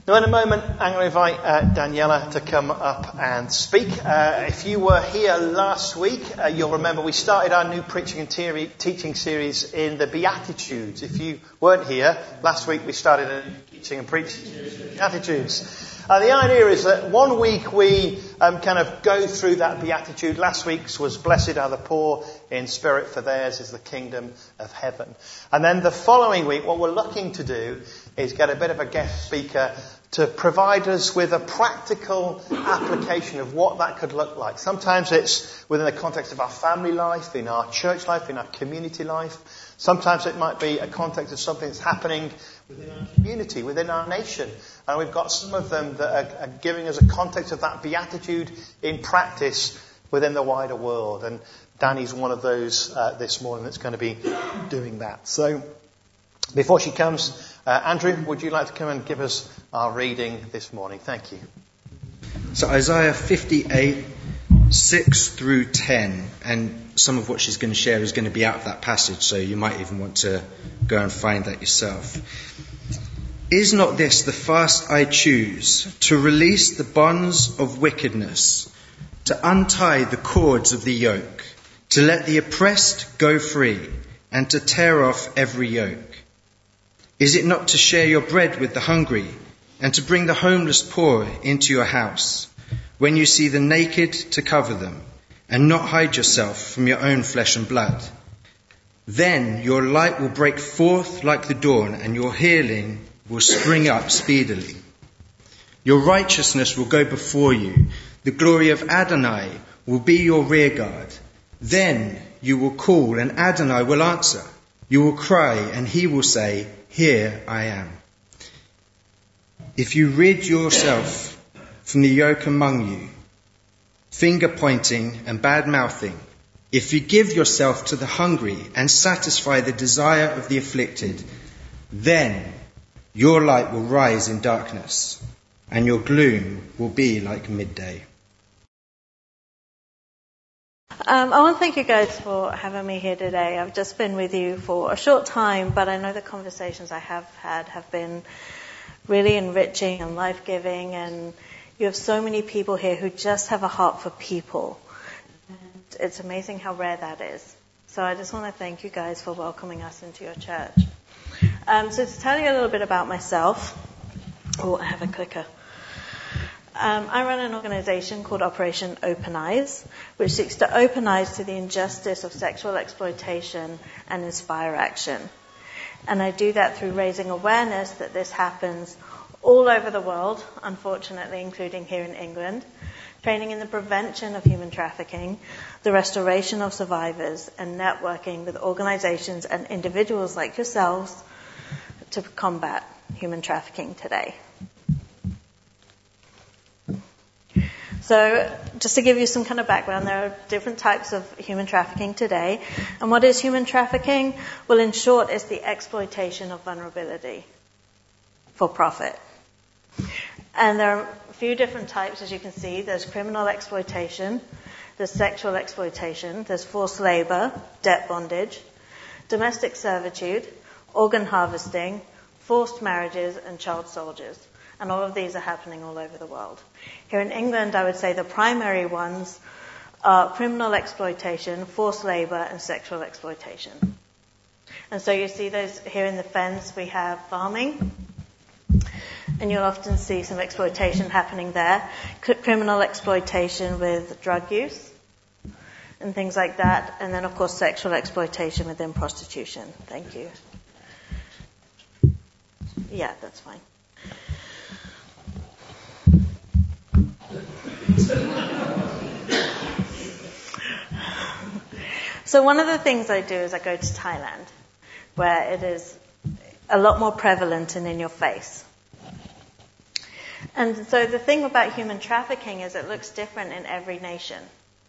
Now, in a moment, I'm going to invite Daniela to come up and speak. If you were here last week, you'll remember we started our new preaching and teaching series in the Beatitudes. If you weren't here, last week we started a teaching and preaching series in the Beatitudes. The idea is that one week we kind of go through that Beatitude. Last week's was Blessed are the poor in spirit, for theirs is the kingdom of heaven. And then the following week, what we're looking to do is get a bit of a guest speaker to provide us with a practical application of what that could look like. Sometimes it's within the context of our family life, in our church life, in our community life. Sometimes it might be a context of something that's happening within our community, within our nation. And we've got some of them that are giving us a context of that beatitude in practice within the wider world. And Danny's one of those this morning that's going to be doing that. So before she comes, Andrew, would you like to come and give us our reading this morning? Thank you. So Isaiah 58, 6 through 10, and some of what she's going to share is going to be out of that passage, so you might even want to go and find that yourself. Is not this the fast I choose, to release the bonds of wickedness, to untie the cords of the yoke, to let the oppressed go free, and to tear off every yoke? Is it not to share your bread with the hungry, and to bring the homeless poor into your house, when you see the naked to cover them, and not hide yourself from your own flesh and blood? Then your light will break forth like the dawn, and your healing will spring up speedily. Your righteousness will go before you. The glory of Adonai will be your rear guard. Then you will call, and Adonai will answer. You will cry, and he will say, Here I am. If you rid yourself from the yoke among you, finger pointing and bad mouthing, if you give yourself to the hungry and satisfy the desire of the afflicted, then your light will rise in darkness, and your gloom will be like midday. I want to thank you guys for having me here today. I've just been with you for a short time, but I know the conversations I have had have been really enriching and life-giving, and you have so many people here who just have a heart for people. And it's amazing how rare that is. So I just want to thank you guys for welcoming us into your church. So to tell you a little bit about myself, I have a clicker. I run an organization called Operation Open Eyes, which seeks to open eyes to the injustice of sexual exploitation and inspire action. And I do that through raising awareness that this happens all over the world, unfortunately, including here in England, training in the prevention of human trafficking, the restoration of survivors, and networking with organizations and individuals like yourselves to combat human trafficking today. So just to give you some kind of background, there are different types of human trafficking today. And what is human trafficking? Well, in short, it's the exploitation of vulnerability for profit. And there are a few different types, as you can see. There's criminal exploitation, there's sexual exploitation, there's forced labor, debt bondage, domestic servitude, organ harvesting, forced marriages, and child soldiers. And all of these are happening all over the world. Here in England, I would say the primary ones are criminal exploitation, forced labor, and sexual exploitation. And so you see those here in the Fens, we have farming, and you'll often see some exploitation happening there. Criminal exploitation with drug use and things like that. And then, of course, sexual exploitation within prostitution. Thank you. Yeah, that's fine. So one of the things I do is I go to Thailand, where it is a lot more prevalent and in your face. And so the thing about human trafficking is it looks different in every nation.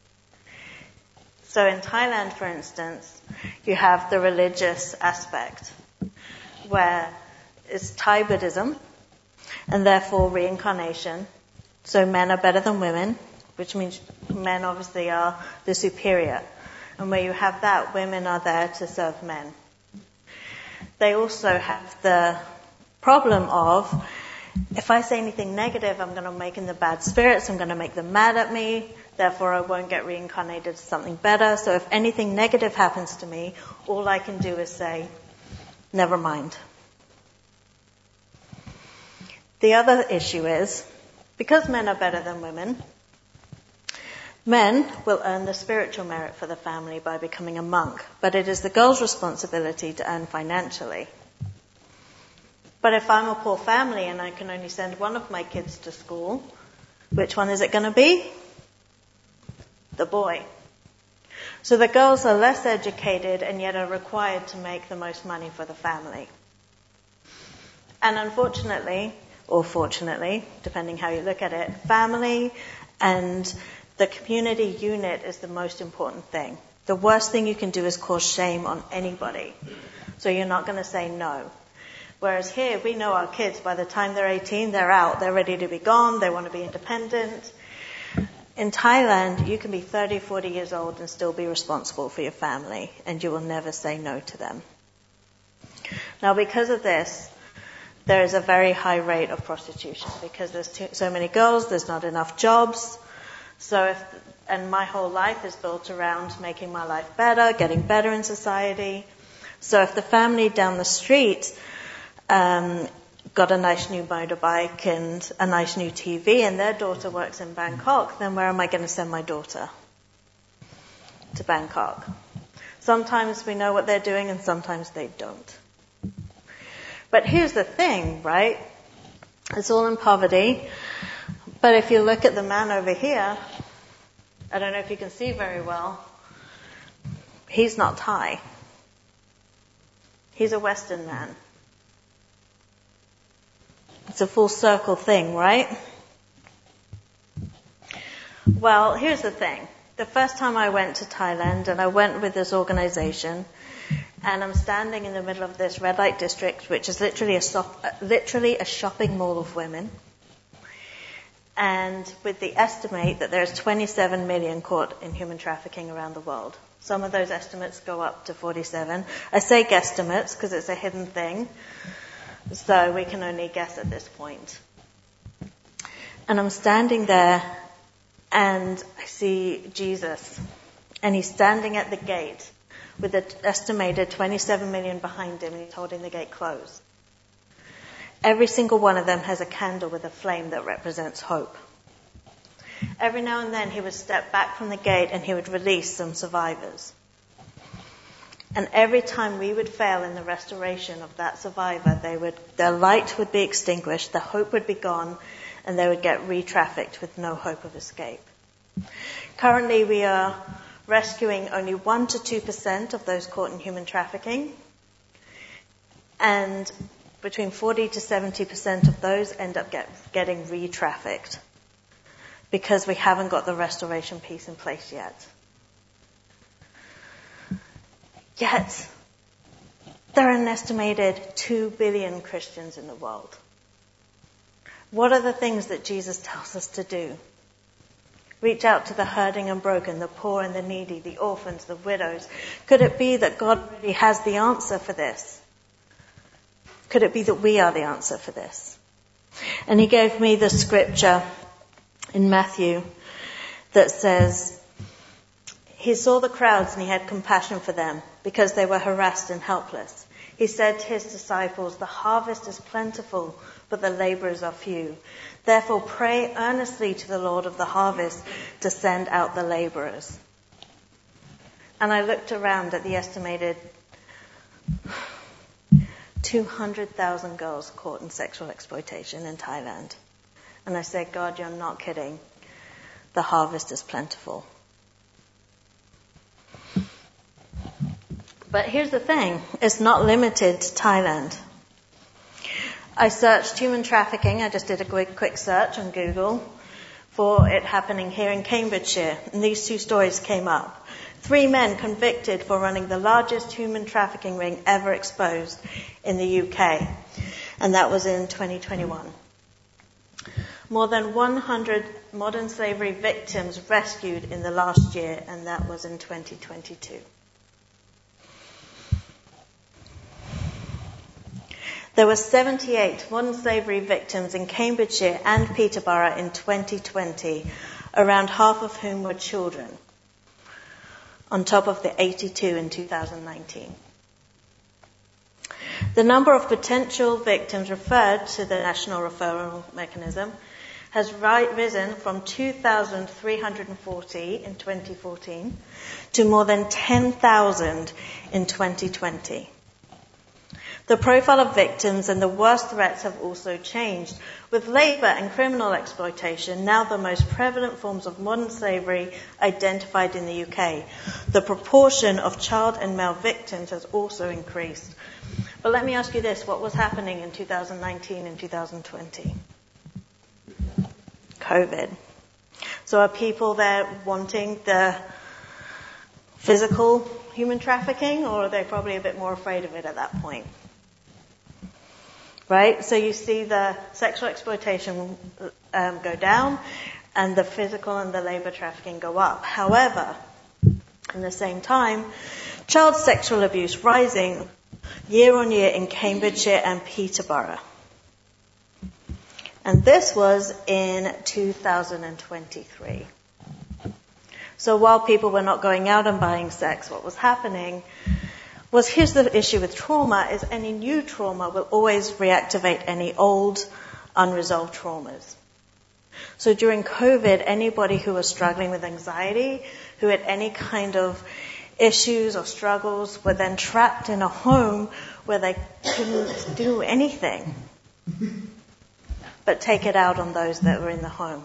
So in Thailand, for instance, you have the religious aspect, where it's Thai Buddhism, and therefore reincarnation. So men are better than women, which means men obviously are the superior. And where you have that, women are there to serve men. They also have the problem of If I say anything negative, I'm going to make in the bad spirits, I'm going to make them mad at me, therefore I won't get reincarnated as something better. So if anything negative happens to me, all I can do is say, never mind. The other issue is, because men are better than women, men will earn the spiritual merit for the family by becoming a monk, but it is the girl's responsibility to earn financially. But if I'm a poor family and I can only send one of my kids to school, which one is it going to be? The boy. So the girls are less educated and yet are required to make the most money for the family. And unfortunately, or fortunately, depending how you look at it, family and the community unit is the most important thing. The worst thing you can do is cause shame on anybody. So you're not going to say no. Whereas here, we know our kids, by the time they're 18, they're out. They're ready to be gone. They want to be independent. In Thailand, you can be 30, 40 years old and still be responsible for your family, and you will never say no to them. Now, because of this, there is a very high rate of prostitution because there's so many girls, there's not enough jobs. And my whole life is built around making my life better, getting better in society. So if the family down the street got a nice new motorbike and a nice new TV and their daughter works in Bangkok, then where am I going to send my daughter? To Bangkok. Sometimes we know what they're doing and sometimes they don't. But here's the thing, right? It's all in poverty. But if you look at the man over here, I don't know if you can see very well, he's not Thai. He's a Western man. It's a full circle thing, right? Well, here's the thing. The first time I went to Thailand, and I went with this organization, and I'm standing in the middle of this red light district, which is literally a shopping mall of women. And with the estimate that there's 27 million caught in human trafficking around the world. Some of those estimates go up to 47. I say guesstimates because it's a hidden thing. So we can only guess at this point. And I'm standing there and I see Jesus. And he's standing at the gate with an estimated 27 million behind him and he's holding the gate closed. Every single one of them has a candle with a flame that represents hope. Every now and then he would step back from the gate and he would release some survivors. And every time we would fail in the restoration of that survivor, their light would be extinguished, their hope would be gone, and they would get re-trafficked with no hope of escape. Currently, we are rescuing only 1 to 2% of those caught in human trafficking, and between 40 to 70% of those end up getting re-trafficked because we haven't got the restoration piece in place yet. Yet, there are an estimated 2 billion Christians in the world. What are the things that Jesus tells us to do? Reach out to the hurting and broken, the poor and the needy, the orphans, the widows. Could it be that God really has the answer for this? Could it be that we are the answer for this? And he gave me the scripture in Matthew that says, he saw the crowds and he had compassion for them because they were harassed and helpless. He said to his disciples, the harvest is plentiful, but the laborers are few. Therefore pray earnestly to the Lord of the harvest to send out the laborers. And I looked around at the estimated 200,000 girls caught in sexual exploitation in Thailand. And I said, God, you're not kidding. The harvest is plentiful. But here's the thing, it's not limited to Thailand. I searched human trafficking, I just did a quick search on Google for it happening here in Cambridgeshire, and these two stories came up. 3 men convicted for running the largest human trafficking ring ever exposed in the UK, and that was in 2021. More than 100 modern slavery victims rescued in the last year, and that was in 2022. There were 78 modern slavery victims in Cambridgeshire and Peterborough in 2020, around half of whom were children, on top of the 82 in 2019. The number of potential victims referred to the National Referral Mechanism has risen from 2,340 in 2014 to more than 10,000 in 2020. The profile of victims and the worst threats have also changed, with labour and criminal exploitation now the most prevalent forms of modern slavery identified in the UK. The proportion of child and male victims has also increased. But let me ask you this, what was happening in 2019 and 2020? COVID. So are people there wanting the physical human trafficking, or are they probably a bit more afraid of it at that point? Right? So you see the sexual exploitation go down and the physical and the labour trafficking go up. However, in the same time, child sexual abuse rising year on year in Cambridgeshire and Peterborough. And this was in 2023. So while people were not going out and buying sex, what was happening was, here's the issue with trauma, is any new trauma will always reactivate any old, unresolved traumas. So during COVID, anybody who was struggling with anxiety, who had any kind of issues or struggles, were then trapped in a home where they couldn't do anything but take it out on those that were in the home.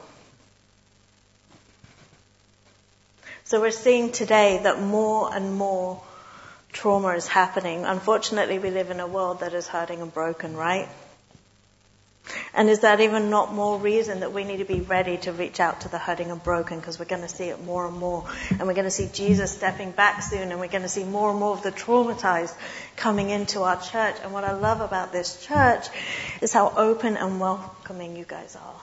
So we're seeing today that more and more trauma is happening. Unfortunately, we live in a world that is hurting and broken, right? And is that even not more reason that we need to be ready to reach out to the hurting and broken? Because we're going to see it more and more. And we're going to see Jesus stepping back soon. And we're going to see more and more of the traumatized coming into our church. And what I love about this church is how open and welcoming you guys are.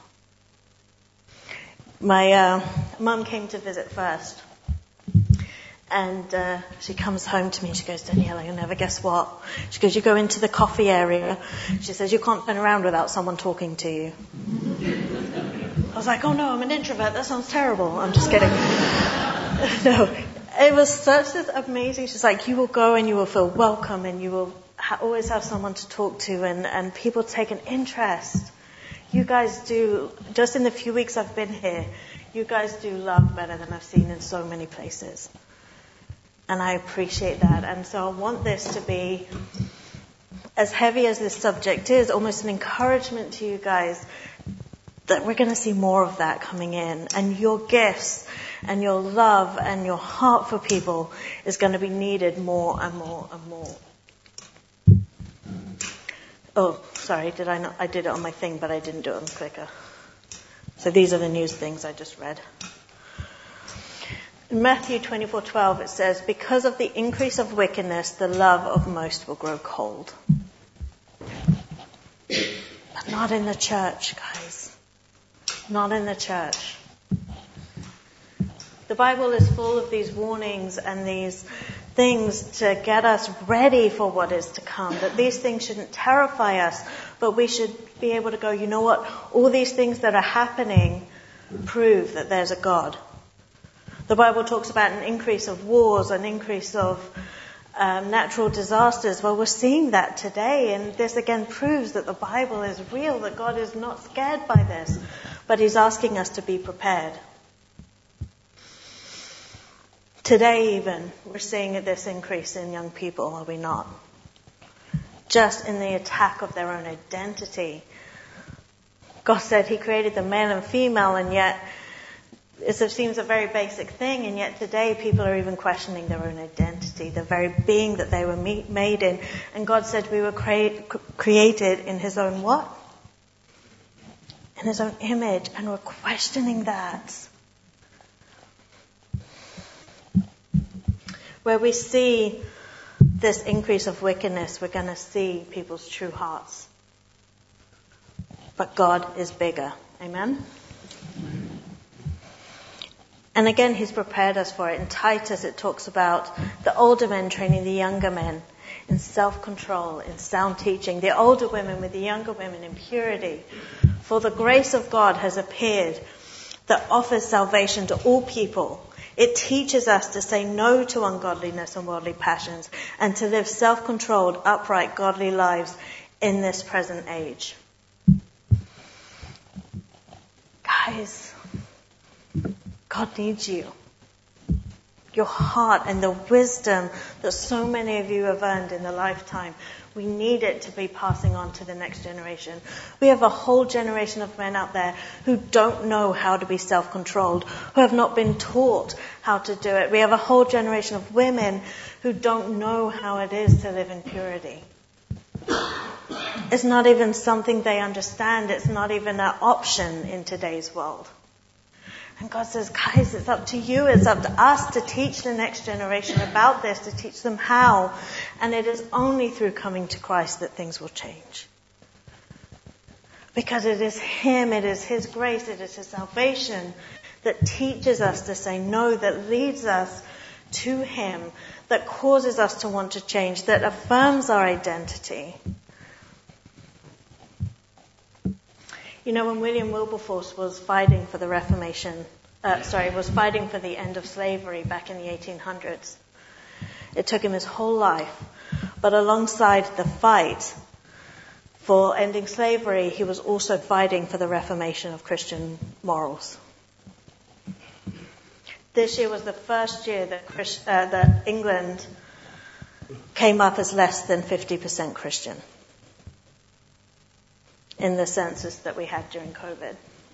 My mum came to visit first. And she comes home to me and she goes, Daniela, you'll never guess what. She goes, you go into the coffee area. She says, you can't turn around without someone talking to you. I was like, oh no, I'm an introvert. That sounds terrible. I'm just kidding. No, it was such an amazing. She's like, you will go and you will feel welcome and you will always have someone to talk to, and people take an interest. You guys do, just in the few weeks I've been here, you guys do love better than I've seen in so many places. And I appreciate that. And so I want this to be, as heavy as this subject is, almost an encouragement to you guys that we're going to see more of that coming in. And your gifts and your love and your heart for people is going to be needed more and more and more. Oh, sorry, did I not? I did it on my thing, but I didn't do it on the clicker. So these are the news things I just read. In Matthew 24:12 it says, because of the increase of wickedness, the love of most will grow cold. But not in the church, guys. Not in the church. The Bible is full of these warnings and these things to get us ready for what is to come. That these things shouldn't terrify us, but we should be able to go, you know what? All these things that are happening prove that there's a God. The Bible talks about an increase of wars, an increase of natural disasters. Well, we're seeing that today, and this again proves that the Bible is real, that God is not scared by this, but He's asking us to be prepared. Today even, we're seeing this increase in young people, are we not? Just in the attack of their own identity. God said He created them male and female, and yet it seems a very basic thing, and yet today people are even questioning their own identity, the very being that they were made in. And God said we were created in His own what? In His own image, and we're questioning that. Where we see this increase of wickedness, we're going to see people's true hearts. But God is bigger. Amen? And again, He's prepared us for it. In Titus, it talks about the older men training the younger men in self-control, in sound teaching, the older women with the younger women in purity. For the grace of God has appeared that offers salvation to all people. It teaches us to say no to ungodliness and worldly passions and to live self-controlled, upright, godly lives in this present age. Guys, God needs you. Your heart and the wisdom that so many of you have earned in the lifetime, we need it to be passing on to the next generation. We have a whole generation of men out there who don't know how to be self-controlled, who have not been taught how to do it. We have a whole generation of women who don't know how it is to live in purity. It's not even something they understand. It's not even an option in today's world. And God says, guys, it's up to you, it's up to us to teach the next generation about this, to teach them how. And it is only through coming to Christ that things will change. Because it is Him, it is His grace, it is His salvation that teaches us to say no, that leads us to Him, that causes us to want to change, that affirms our identity. You know, when William Wilberforce was fighting for the Reformation, was fighting for the end of slavery back in the 1800s, it took him his whole life. But alongside the fight for ending slavery, he was also fighting for the reformation of Christian morals. This year was the first year that England came up as less than 50% Christian in the census that we had during COVID.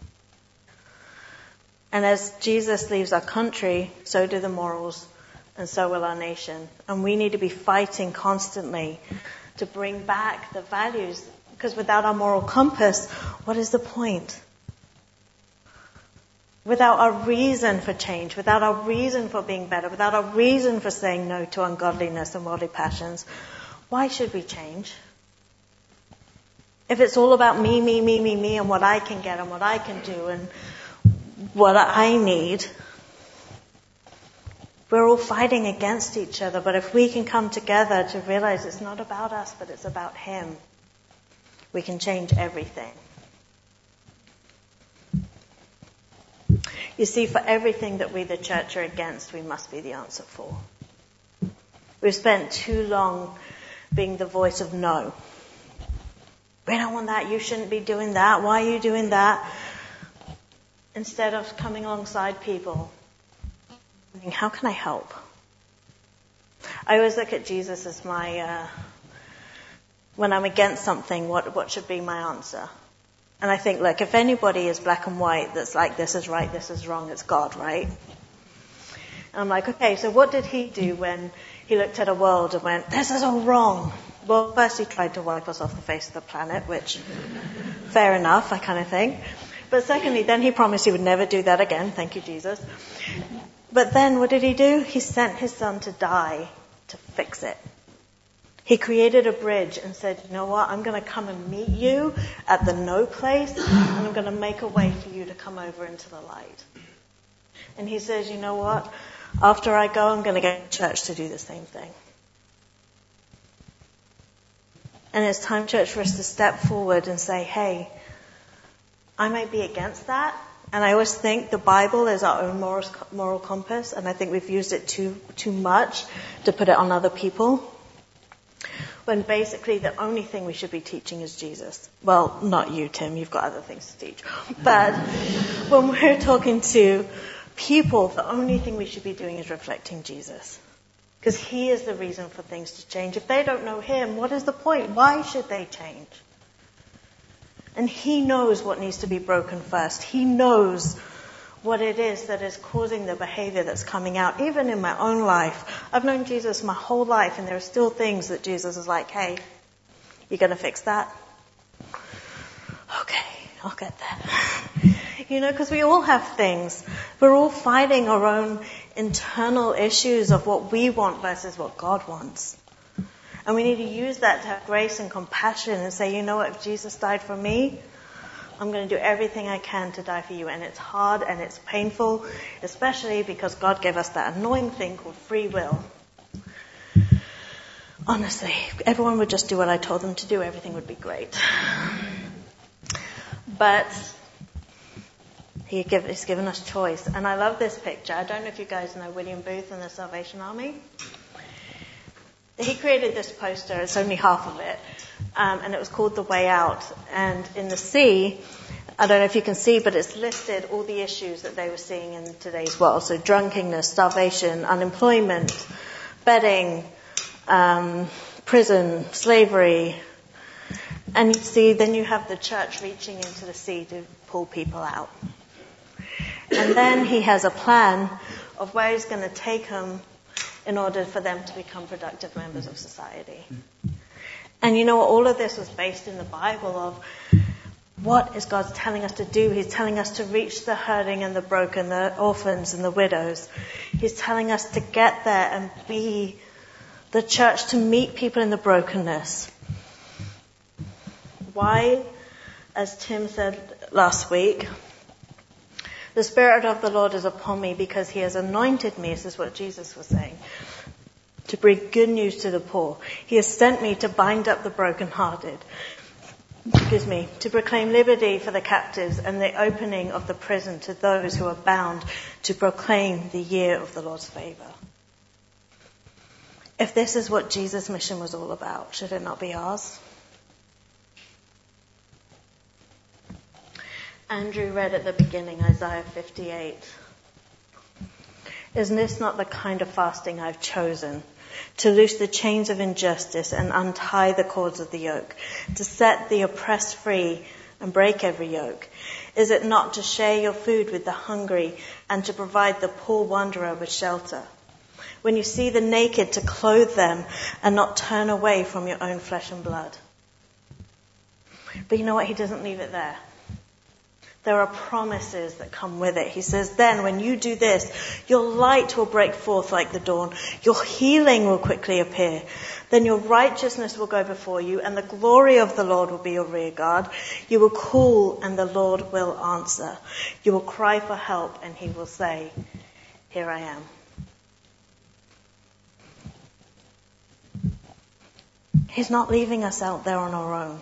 And as Jesus leaves our country, so do the morals, and so will our nation. And we need to be fighting constantly to bring back the values, because without our moral compass, what is the point? Without our reason for change, without our reason for being better, without our reason for saying no to ungodliness and worldly passions, why should we change? If it's all about me, and what I can get and what I can do and what I need, we're all fighting against each other. But if we can come together to realize it's not about us, but it's about Him, we can change everything. You see, for everything that we, the church, are against, we must be the answer for. We've spent too long being the voice of no. We don't want that. You shouldn't be doing that. Why are you doing that? Instead of coming alongside people, thinking, how can I help? I always look at Jesus as my, when I'm against something, what should be my answer? And I think, look, if anybody is black and white that's like, this is right, this is wrong, it's God, right? And I'm like, okay, so what did He do when He looked at a world and went, this is all wrong? Well, first He tried to wipe us off the face of the planet, which, fair enough, I kind of think. But secondly, then He promised He would never do that again. Thank you, Jesus. But then what did He do? He sent His Son to die to fix it. He created a bridge and said, you know what, I'm going to come and meet you at the no place, and I'm going to make a way for you to come over into the light. And He says, you know what, after I go, I'm going to get church to do the same thing. And it's time, church, for us to step forward and say, hey, I may be against that. And I always think the Bible is our own moral compass, and I think we've used it too much to put it on other people. When basically the only thing we should be teaching is Jesus. Well, not you, Tim, you've got other things to teach. But when we're talking to people, the only thing we should be doing is reflecting Jesus. Because He is the reason for things to change. If they don't know Him, what is the point? Why should they change? And He knows what needs to be broken first. He knows what it is that is causing the behavior that's coming out. Even in my own life, I've known Jesus my whole life, and there are still things that Jesus is like, hey, you going to fix that? Okay, I'll get there. You know, because we all have things. We're all fighting our own internal issues of what we want versus what God wants. And we need to use that to have grace and compassion and say, you know what, if Jesus died for me, I'm going to do everything I can to die for you. And it's hard and it's painful, especially because God gave us that annoying thing called free will. Honestly, if everyone would just do what I told them to do, everything would be great. But he's given us choice. And I love this picture. I don't know if you guys know William Booth and the Salvation Army. He created this poster. It's only half of it. And it was called The Way Out. And in the sea, I don't know if you can see, but it's listed all the issues that they were seeing in today's world. So drunkenness, starvation, unemployment, bedding, prison, slavery. And you see, then you have the church reaching into the sea to pull people out. And then he has a plan of where he's going to take them in order for them to become productive members of society. And you know what? All of this was based in the Bible of what is God telling us to do. He's telling us to reach the hurting and the broken, the orphans and the widows. He's telling us to get there and be the church, to meet people in the brokenness. Why? As Tim said last week, the Spirit of the Lord is upon me because He has anointed me, this is what Jesus was saying, to bring good news to the poor. He has sent me to bind up the brokenhearted, to proclaim liberty for the captives and the opening of the prison to those who are bound, to proclaim the year of the Lord's favour. If this is what Jesus' mission was all about, should it not be ours? Andrew read at the beginning Isaiah 58. Isn't this not the kind of fasting I've chosen? To loose the chains of injustice and untie the cords of the yoke, to set the oppressed free and break every yoke. Is it not to share your food with the hungry and to provide the poor wanderer with shelter? When you see the naked, to clothe them and not turn away from your own flesh and blood. But you know what? He doesn't leave it there. There are promises that come with it. He says, then when you do this, your light will break forth like the dawn. Your healing will quickly appear. Then your righteousness will go before you, and the glory of the Lord will be your rear guard. You will call, and the Lord will answer. You will cry for help, and He will say, here I am. He's not leaving us out there on our own.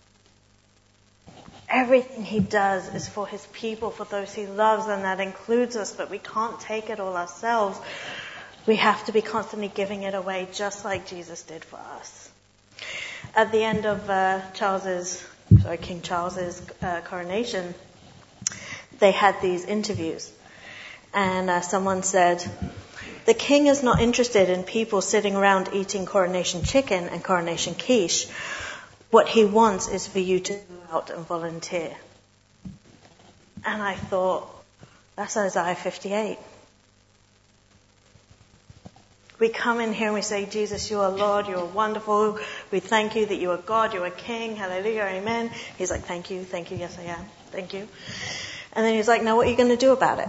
Everything He does is for His people, for those He loves, and that includes us, but we can't take it all ourselves. We have to be constantly giving it away, just like Jesus did for us. At the end of King Charles's coronation, they had these interviews, and someone said, the king is not interested in people sitting around eating coronation chicken and coronation quiche. What he wants is for you to go out and volunteer. And I thought, that's Isaiah 58. We come in here and we say, Jesus, you are Lord, you are wonderful. We thank you that you are God, you are King. Hallelujah, amen. He's like, thank you, yes I am, thank you. And then he's like, now what are you going to do about it?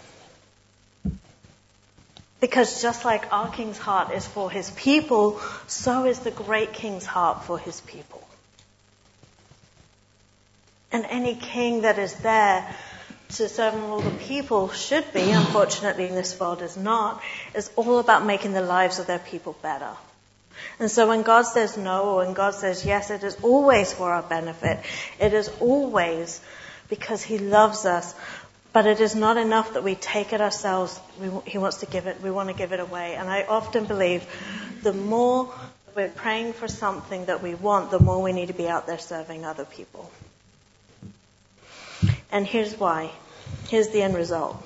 Because just like our King's heart is for His people, so is the great King's heart for His people. And any king that is there to serve and rule the people should be, unfortunately in this world is not, is all about making the lives of their people better. And so when God says no or when God says yes, it is always for our benefit. It is always because He loves us. But it is not enough that we take it ourselves. He wants to give it. We want to give it away. And I often believe the more we're praying for something that we want, the more we need to be out there serving other people. And here's why. Here's the end result.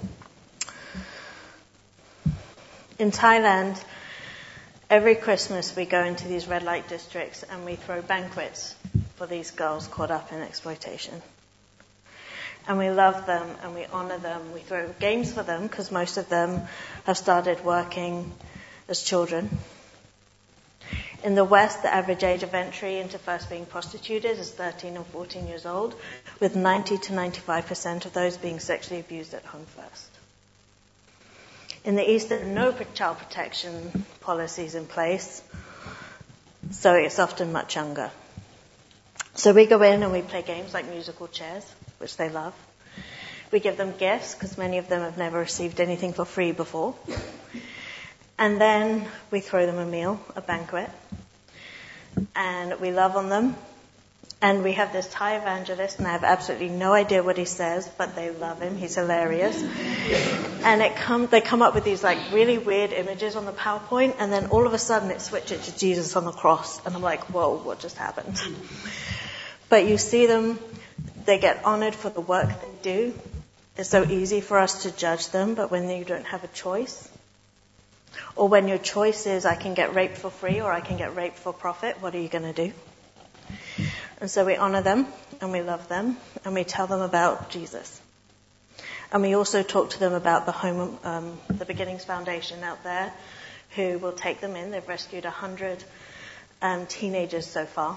In Thailand, every Christmas we go into these red light districts and we throw banquets for these girls caught up in exploitation. And we love them and we honor them. We throw games for them because most of them have started working as children. In the West, the average age of entry into first being prostituted is 13 and 14 years old, with 90 to 95% of those being sexually abused at home first. In the East, there are no child protection policies in place, so it's often much younger. So we go in and we play games like musical chairs, which they love. We give them gifts, because many of them have never received anything for free before. And then we throw them a meal, a banquet, and we love on them. And we have this Thai evangelist, and I have absolutely no idea what he says, but they love him. He's hilarious. And they come up with these like really weird images on the PowerPoint, and then all of a sudden it switches to Jesus on the cross. And I'm like, whoa, what just happened? But you see them, they get honored for the work they do. It's so easy for us to judge them, but when you don't have a choice, or when your choice is I can get raped for free or I can get raped for profit, what are you going to do? And so we honor them, and we love them, and we tell them about Jesus. And we also talk to them about the Beginnings Foundation out there, who will take them in. They've rescued 100 teenagers so far.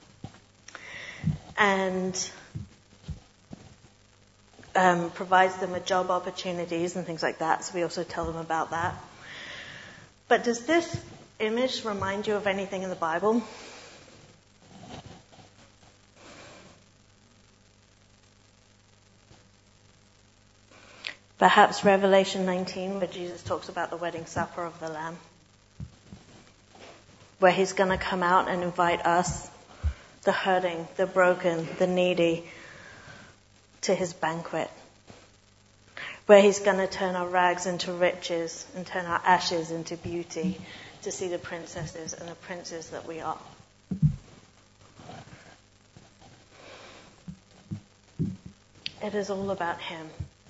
And provides them with job opportunities and things like that. So we also tell them about that. But does this image remind you of anything in the Bible? Perhaps Revelation 19, where Jesus talks about the wedding supper of the Lamb, where he's going to come out and invite us, the hurting, the broken, the needy, to his banquet, where he's going to turn our rags into riches and turn our ashes into beauty to see the princesses and the princes that we are. It is all about him.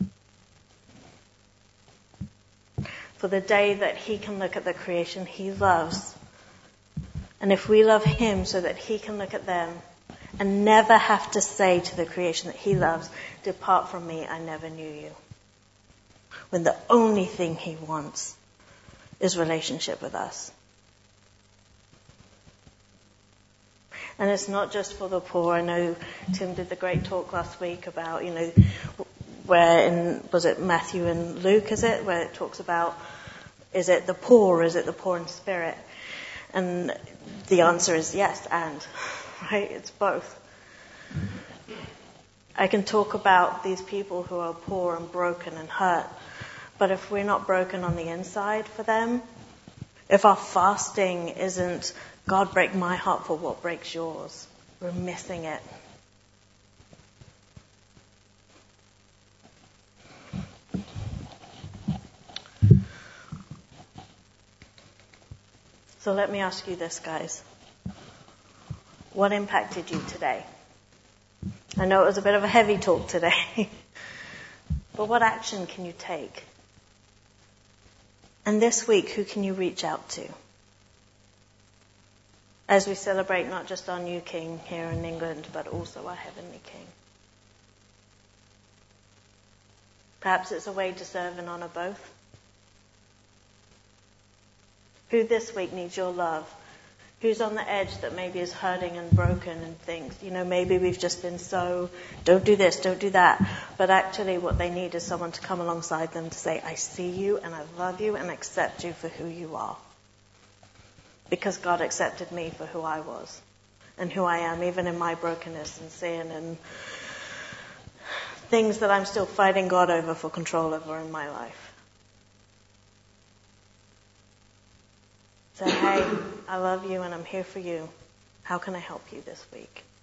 For the day that he can look at the creation he loves, and if we love him so that he can look at them and never have to say to the creation that he loves, depart from me, I never knew you. When the only thing he wants is relationship with us. And it's not just for the poor. I know Tim did the great talk last week about, where was it Matthew and Luke, is it? Where it talks about, is it the poor, or is it the poor in spirit? And the answer is yes, and, right? It's both. I can talk about these people who are poor and broken and hurt, but if we're not broken on the inside for them, if our fasting isn't, God, break my heart for what breaks yours, we're missing it. So let me ask you this, guys. What impacted you today? I know it was a bit of a heavy talk today, but what action can you take? And this week, who can you reach out to? As we celebrate not just our new King here in England, but also our Heavenly King. Perhaps it's a way to serve and honor both. Who this week needs your love? Who's on the edge that maybe is hurting and broken and thinks, maybe we've just been so, don't do this, don't do that. But actually what they need is someone to come alongside them to say, I see you and I love you and accept you for who you are. Because God accepted me for who I was and who I am, even in my brokenness and sin and things that I'm still fighting God over for control over in my life. Say, hey, I love you and I'm here for you. How can I help you this week?